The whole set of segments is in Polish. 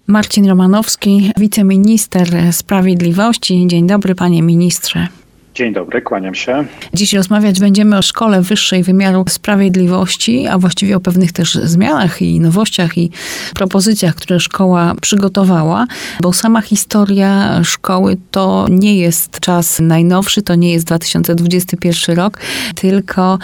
Marcin Romanowski, wiceminister sprawiedliwości. Dzień dobry, panie ministrze. Dzień dobry, kłaniam się. Dziś rozmawiać będziemy o Szkole Wyższej Wymiaru Sprawiedliwości, a właściwie o pewnych też zmianach i nowościach i propozycjach, które szkoła przygotowała, bo sama historia szkoły to nie jest czas najnowszy, to nie jest 2021 rok, tylko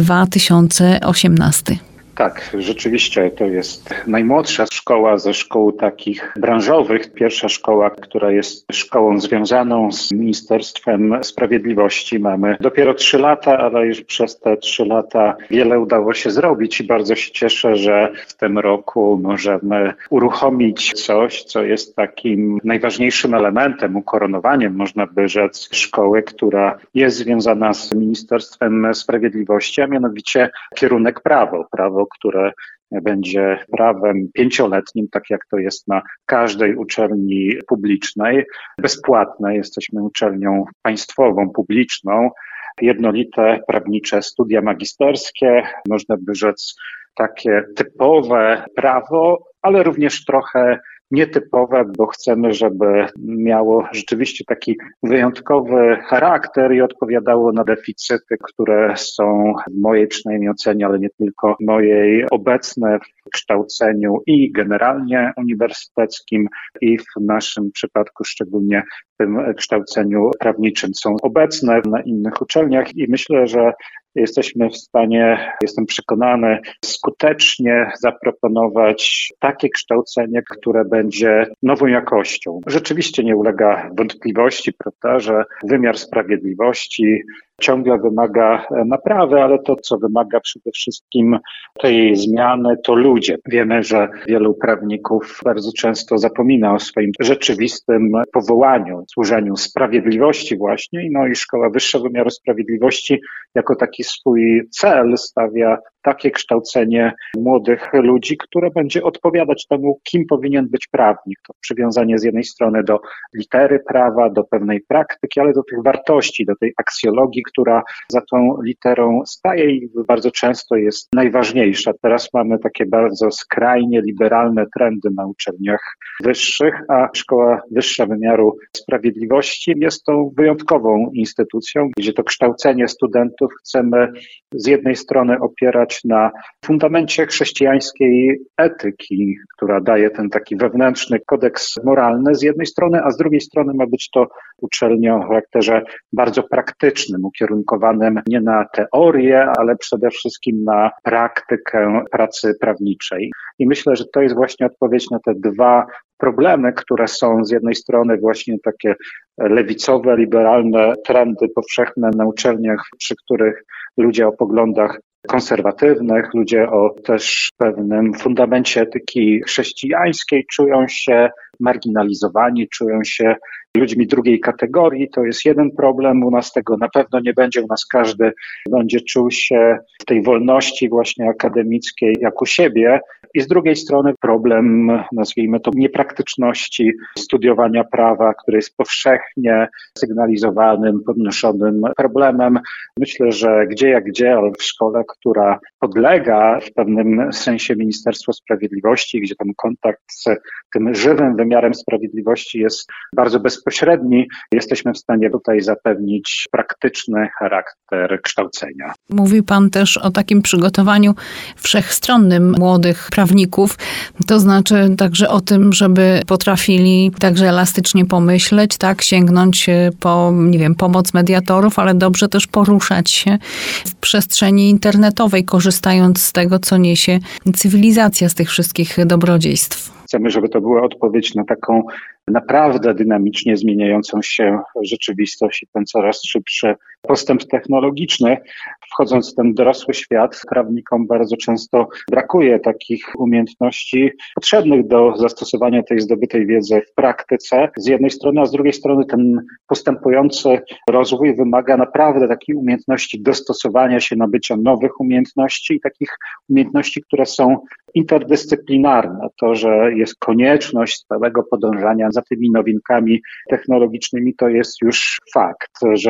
2018. Tak, rzeczywiście to jest najmłodsza szkoła ze szkół takich branżowych. Pierwsza szkoła, która jest szkołą związaną z Ministerstwem Sprawiedliwości. Mamy dopiero 3 lata, ale już przez te 3 lata wiele udało się zrobić i bardzo się cieszę, że w tym roku możemy uruchomić coś, co jest takim najważniejszym elementem, ukoronowaniem, można by rzec, szkoły, która jest związana z Ministerstwem Sprawiedliwości, a mianowicie kierunek prawo, które będzie prawem 5-letnim, tak jak to jest na każdej uczelni publicznej, bezpłatne. Jesteśmy uczelnią państwową, publiczną, jednolite prawnicze studia magisterskie, można by rzec takie typowe prawo, ale również trochę nietypowe, bo chcemy, żeby miało rzeczywiście taki wyjątkowy charakter i odpowiadało na deficyty, które są w mojej przynajmniej ocenie, ale nie tylko mojej, obecne w kształceniu i generalnie uniwersyteckim i w naszym przypadku szczególnie w tym kształceniu prawniczym są obecne na innych uczelniach i myślę, że jesteśmy w stanie, jestem przekonany, skutecznie zaproponować takie kształcenie, które będzie nową jakością. Rzeczywiście nie ulega wątpliwości, prawda, że wymiar sprawiedliwości ciągle wymaga naprawy, ale to, co wymaga przede wszystkim tej zmiany, to ludzie. Wiemy, że wielu prawników bardzo często zapomina o swoim rzeczywistym powołaniu, służeniu sprawiedliwości właśnie. No i Szkoła Wyższa Wymiaru Sprawiedliwości jako taki swój cel stawia takie kształcenie młodych ludzi, które będzie odpowiadać temu, kim powinien być prawnik. To przywiązanie z jednej strony do litery prawa, do pewnej praktyki, ale do tych wartości, do tej aksjologii, która za tą literą staje i bardzo często jest najważniejsza. Teraz mamy takie bardzo skrajnie liberalne trendy na uczelniach wyższych, a Szkoła Wyższa Wymiaru Sprawiedliwości jest tą wyjątkową instytucją, gdzie to kształcenie studentów chcemy z jednej strony opierać na fundamencie chrześcijańskiej etyki, która daje ten taki wewnętrzny kodeks moralny z jednej strony, a z drugiej strony ma być to uczelnia o charakterze bardzo praktycznym, ukierunkowanym nie na teorię, ale przede wszystkim na praktykę pracy prawniczej. I myślę, że to jest właśnie odpowiedź na te dwa problemy, które są z jednej strony właśnie takie lewicowe, liberalne trendy powszechne na uczelniach, przy których ludzie o poglądach konserwatywnych, ludzie o też pewnym fundamencie etyki chrześcijańskiej czują się marginalizowani, czują się ludźmi drugiej kategorii. To jest jeden problem. U nas tego na pewno nie będzie. U nas każdy będzie czuł się w tej wolności właśnie akademickiej jak u siebie. I z drugiej strony problem, nazwijmy to, niepraktyczności studiowania prawa, który jest powszechnie sygnalizowanym, podnoszonym problemem. Myślę, że gdzie jak gdzie, ale w szkole, która podlega w pewnym sensie Ministerstwu Sprawiedliwości, gdzie ten kontakt z tym żywym wymiarem sprawiedliwości jest bardzo bezpośredni, jesteśmy w stanie tutaj zapewnić praktyczny charakter kształcenia. Mówił pan też o takim przygotowaniu wszechstronnym młodych prawników, to znaczy także o tym, żeby potrafili także elastycznie pomyśleć, tak, sięgnąć po, nie wiem, pomoc mediatorów, ale dobrze też poruszać się w przestrzeni internetowej, korzystając z tego, co niesie cywilizacja, z tych wszystkich dobrodziejstw. Chcemy, żeby to była odpowiedź na taką naprawdę dynamicznie zmieniającą się rzeczywistość i ten coraz szybszy postęp technologiczny. Wchodząc w ten dorosły świat, prawnikom bardzo często brakuje takich umiejętności potrzebnych do zastosowania tej zdobytej wiedzy w praktyce z jednej strony, a z drugiej strony ten postępujący rozwój wymaga naprawdę takiej umiejętności dostosowania się, nabycia nowych umiejętności i takich umiejętności, które są interdyscyplinarne. To, że jest konieczność stałego podążania za tymi nowinkami technologicznymi, to jest już fakt, że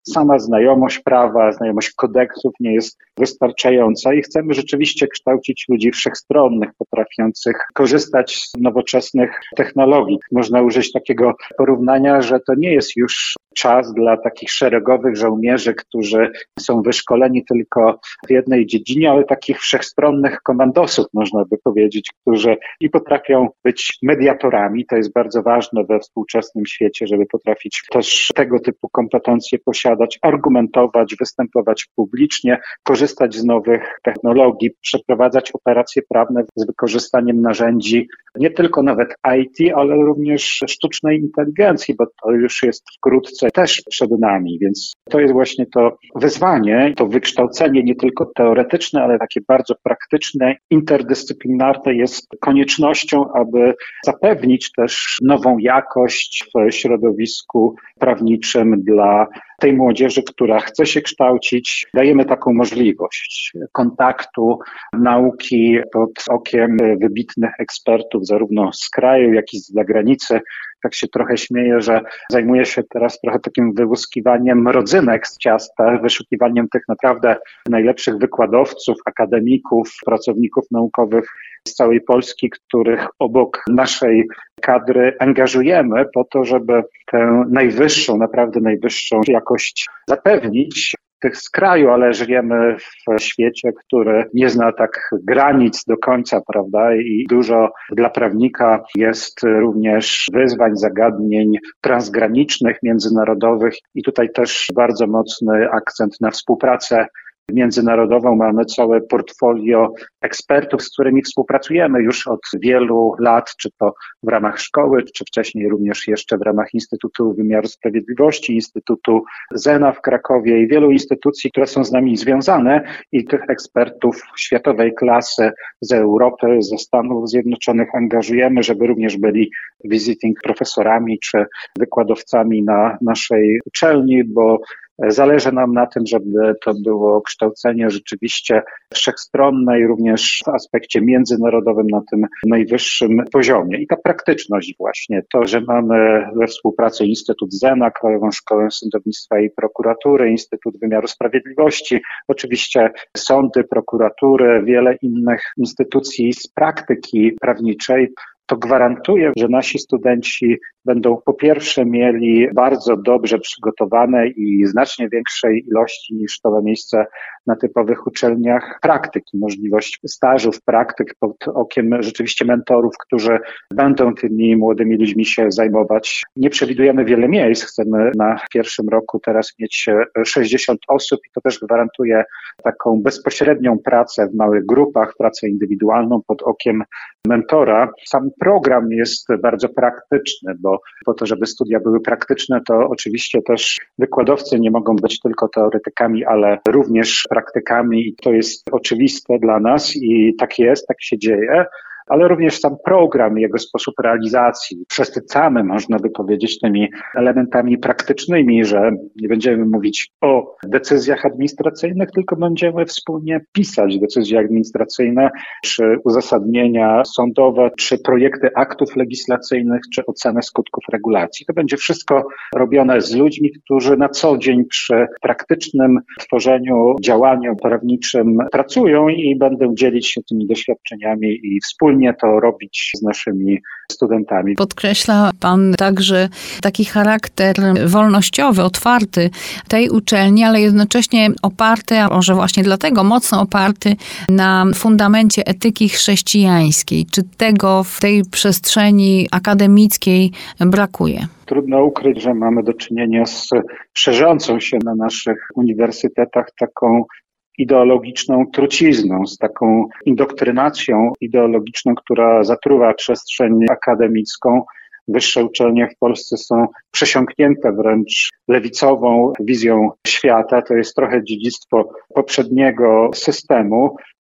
sama znajomość prawa, znajomość kodeksów nie jest wystarczająca i chcemy rzeczywiście kształcić ludzi wszechstronnych, potrafiących korzystać z nowoczesnych technologii. Można użyć takiego porównania, że to nie jest już czas dla takich szeregowych żołnierzy, którzy są wyszkoleni tylko w jednej dziedzinie, ale takich wszechstronnych komandosów, można by powiedzieć, którzy i potrafią być mediatorami. To jest bardzo ważne we współczesnym świecie, żeby potrafić też tego typu kompetencje posiadać, argumentować, występować publicznie, korzystać z nowych technologii, przeprowadzać operacje prawne z wykorzystaniem narzędzi nie tylko nawet IT, ale również sztucznej inteligencji, bo to już jest wkrótce też przed nami, więc to jest właśnie to wyzwanie, to wykształcenie nie tylko teoretyczne, ale takie bardzo praktyczne, interdyscyplinarne jest koniecznością, aby zapewnić też nową jakość w środowisku prawniczym dla tej młodzieży, która chce się kształcić. Dajemy taką możliwość kontaktu, nauki pod okiem wybitnych ekspertów, zarówno z kraju, jak i z zagranicy. Tak się trochę śmieję, że zajmuję się teraz trochę takim wyłuskiwaniem rodzynek z ciasta, wyszukiwaniem tych naprawdę najlepszych wykładowców, akademików, pracowników naukowych z całej Polski, których obok naszej kadry angażujemy po to, żeby tę najwyższą, naprawdę najwyższą jakość zapewnić tych z kraju, ale żyjemy w świecie, który nie zna tak granic do końca, prawda? I dużo dla prawnika jest również wyzwań, zagadnień transgranicznych, międzynarodowych i tutaj też bardzo mocny akcent na współpracę międzynarodową. Mamy całe portfolio ekspertów, z którymi współpracujemy już od wielu lat, czy to w ramach szkoły, czy wcześniej również jeszcze w ramach Instytutu Wymiaru Sprawiedliwości, Instytutu Zena w Krakowie i wielu instytucji, które są z nami związane i tych ekspertów światowej klasy z Europy, ze Stanów Zjednoczonych angażujemy, żeby również byli visiting profesorami czy wykładowcami na naszej uczelni, bo zależy nam na tym, żeby to było kształcenie rzeczywiście wszechstronne i również w aspekcie międzynarodowym na tym najwyższym poziomie. I ta praktyczność właśnie, to, że mamy we współpracy Instytut Zena, Krajową Szkołę Sądownictwa i Prokuratury, Instytut Wymiaru Sprawiedliwości, oczywiście sądy, prokuratury, wiele innych instytucji z praktyki prawniczej, to gwarantuje, że nasi studenci będą po pierwsze mieli bardzo dobrze przygotowane i znacznie większej ilości niż to ma miejsce na typowych uczelniach praktyki, możliwość stażów, praktyk pod okiem rzeczywiście mentorów, którzy będą tymi młodymi ludźmi się zajmować. Nie przewidujemy wiele miejsc, chcemy na pierwszym roku teraz mieć 60 osób i to też gwarantuje taką bezpośrednią pracę w małych grupach, pracę indywidualną pod okiem mentora. Sam program jest bardzo praktyczny, bo po to, żeby studia były praktyczne, to oczywiście też wykładowcy nie mogą być tylko teoretykami, ale również praktykami i to jest oczywiste dla nas i tak jest, tak się dzieje. Ale również sam program, jego sposób realizacji. Przesycamy, można by powiedzieć, tymi elementami praktycznymi, że nie będziemy mówić o decyzjach administracyjnych, tylko będziemy wspólnie pisać decyzje administracyjne, czy uzasadnienia sądowe, czy projekty aktów legislacyjnych, czy ocenę skutków regulacji. To będzie wszystko robione z ludźmi, którzy na co dzień przy praktycznym tworzeniu, działaniu prawniczym pracują i będą dzielić się tymi doświadczeniami i wspólnie to robić z naszymi studentami. Podkreśla Pan także taki charakter wolnościowy, otwarty tej uczelni, ale jednocześnie oparty, a może właśnie dlatego mocno oparty na fundamencie etyki chrześcijańskiej. Czy tego w tej przestrzeni akademickiej brakuje? Trudno ukryć, że mamy do czynienia z szerzącą się na naszych uniwersytetach taką ideologiczną trucizną, z taką indoktrynacją ideologiczną, która zatruwa przestrzeń akademicką. Wyższe uczelnie w Polsce są przesiąknięte wręcz lewicową wizją świata. To jest trochę dziedzictwo poprzedniego systemu.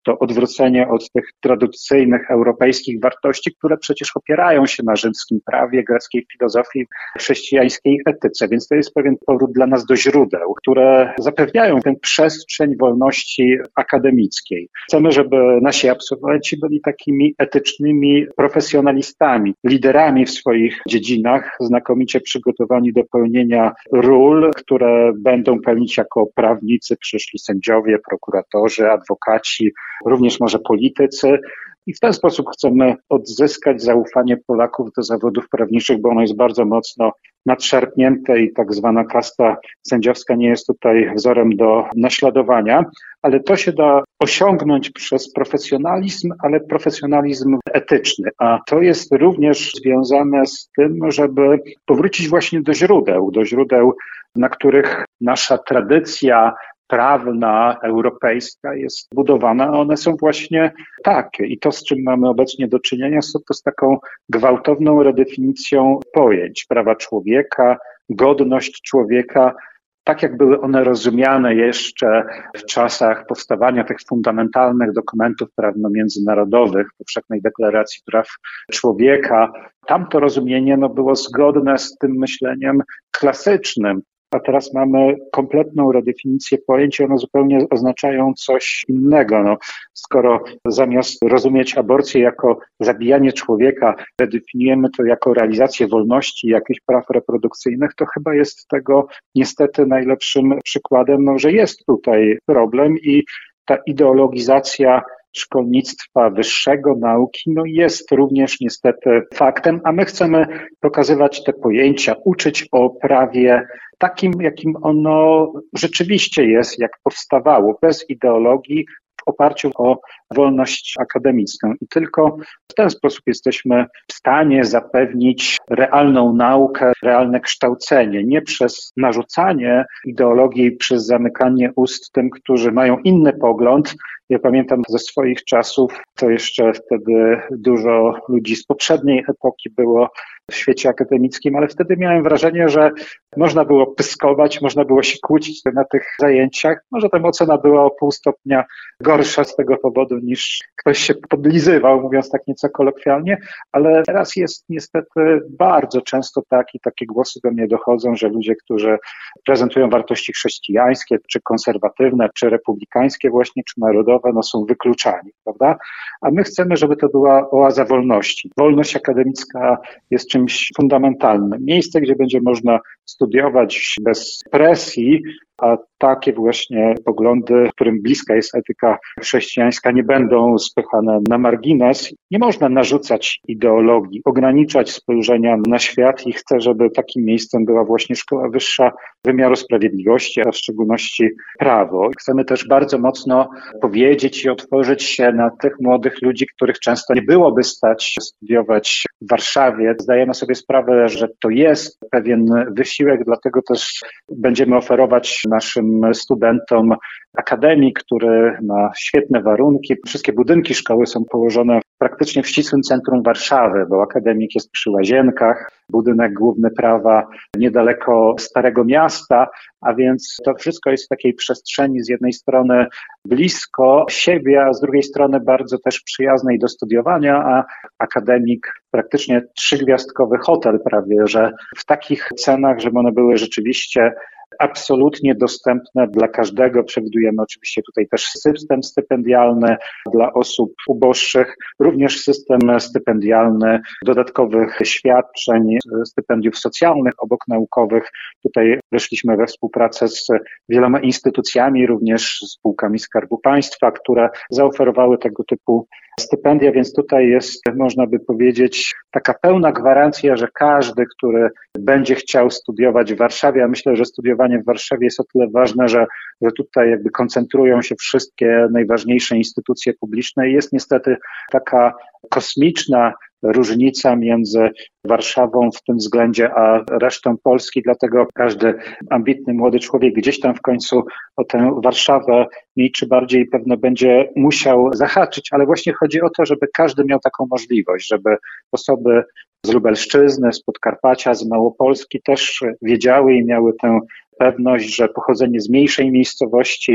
to odwrócenie od tych tradycyjnych europejskich wartości, które przecież opierają się na rzymskim prawie, greckiej filozofii, chrześcijańskiej etyce. Więc to jest pewien powrót dla nas do źródeł, które zapewniają tę przestrzeń wolności akademickiej. Chcemy, żeby nasi absolwenci byli takimi etycznymi profesjonalistami, liderami w swoich dziedzinach, znakomicie przygotowani do pełnienia ról, które będą pełnić jako prawnicy, przyszli sędziowie, prokuratorzy, adwokaci, również może politycy. I w ten sposób chcemy odzyskać zaufanie Polaków do zawodów prawniczych, bo ono jest bardzo mocno nadszarpnięte i tak zwana kasta sędziowska nie jest tutaj wzorem do naśladowania, ale to się da osiągnąć przez profesjonalizm, ale profesjonalizm etyczny. A to jest również związane z tym, żeby powrócić właśnie do źródeł, na których nasza tradycja prawna, europejska jest budowana, a one są właśnie takie. I to, z czym mamy obecnie do czynienia, to z taką gwałtowną redefinicją pojęć prawa człowieka, godność człowieka, tak jak były one rozumiane jeszcze w czasach powstawania tych fundamentalnych dokumentów prawno-międzynarodowych, Powszechnej Deklaracji Praw Człowieka. Tamto rozumienie było zgodne z tym myśleniem klasycznym. A teraz mamy kompletną redefinicję pojęć i one zupełnie oznaczają coś innego. Skoro zamiast rozumieć aborcję jako zabijanie człowieka, redefiniujemy to jako realizację wolności, jakichś praw reprodukcyjnych, to chyba jest tego niestety najlepszym przykładem, że jest tutaj problem i ta ideologizacja szkolnictwa wyższego, nauki, jest również niestety faktem, a my chcemy pokazywać te pojęcia, uczyć o prawie takim, jakim ono rzeczywiście jest, jak powstawało, bez ideologii, w oparciu o wolność akademicką. I tylko w ten sposób jesteśmy w stanie zapewnić realną naukę, realne kształcenie, nie przez narzucanie ideologii, przez zamykanie ust tym, którzy mają inny pogląd. Ja pamiętam ze swoich czasów, to jeszcze wtedy dużo ludzi z poprzedniej epoki było w świecie akademickim, ale wtedy miałem wrażenie, że można było pyskować, można było się kłócić na tych zajęciach. Może tam ocena była o 0,5 stopnia gorsza z tego powodu, niż ktoś się podlizywał, mówiąc tak nieco kolokwialnie, ale teraz jest niestety bardzo często tak i takie głosy do mnie dochodzą, że ludzie, którzy prezentują wartości chrześcijańskie, czy konserwatywne, czy republikańskie właśnie, czy narodowe, są wykluczani, prawda? A my chcemy, żeby to była oaza wolności. Wolność akademicka jest czymś fundamentalnym. Miejsce, gdzie będzie można studiować bez presji, a takie właśnie poglądy, którym bliska jest etyka chrześcijańska, nie będą spychane na margines. Nie można narzucać ideologii, ograniczać spojrzenia na świat i chcę, żeby takim miejscem była właśnie szkoła wyższa wymiaru sprawiedliwości, a w szczególności prawo. Chcemy też bardzo mocno powiedzieć i otworzyć się na tych młodych ludzi, których często nie byłoby stać studiować w Warszawie. Zdajemy sobie sprawę, że to jest pewien wysiłek, dlatego też będziemy oferować naszym studentom akademii, który ma świetne warunki. Wszystkie budynki szkoły są położone praktycznie w ścisłym centrum Warszawy, bo akademik jest przy Łazienkach, budynek główny prawa niedaleko Starego Miasta, a więc to wszystko jest w takiej przestrzeni z jednej strony blisko siebie, a z drugiej strony bardzo też przyjaznej do studiowania, a akademik praktycznie 3-gwiazdkowy hotel prawie, że w takich cenach, żeby one były rzeczywiście absolutnie dostępne dla każdego. Przewidujemy oczywiście tutaj też system stypendialny dla osób uboższych, również system stypendialny dodatkowych świadczeń, stypendiów socjalnych obok naukowych. Tutaj weszliśmy we współpracę z wieloma instytucjami, również spółkami Skarbu Państwa, które zaoferowały tego typu stypendia, więc tutaj jest, można by powiedzieć, taka pełna gwarancja, że każdy, który będzie chciał studiować w Warszawie, a myślę, że studiowanie w Warszawie jest o tyle ważne, że tutaj jakby koncentrują się wszystkie najważniejsze instytucje publiczne i jest niestety taka kosmiczna różnica między Warszawą w tym względzie, a resztą Polski, dlatego każdy ambitny młody człowiek gdzieś tam w końcu o tę Warszawę mniej czy bardziej pewno będzie musiał zahaczyć, ale właśnie chodzi o to, żeby każdy miał taką możliwość, żeby osoby z Lubelszczyzny, z Podkarpacia, z Małopolski też wiedziały i miały tę pewność, że pochodzenie z mniejszej miejscowości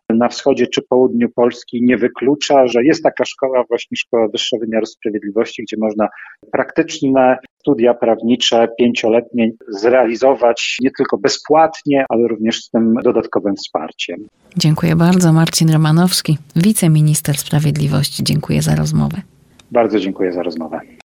na wschodzie czy południu Polski nie wyklucza, że jest taka szkoła, właśnie Szkoła Wyższa Wymiaru Sprawiedliwości, gdzie można praktyczne studia prawnicze 5-letnie zrealizować nie tylko bezpłatnie, ale również z tym dodatkowym wsparciem. Dziękuję bardzo. Marcin Romanowski, wiceminister sprawiedliwości. Dziękuję za rozmowę. Bardzo dziękuję za rozmowę.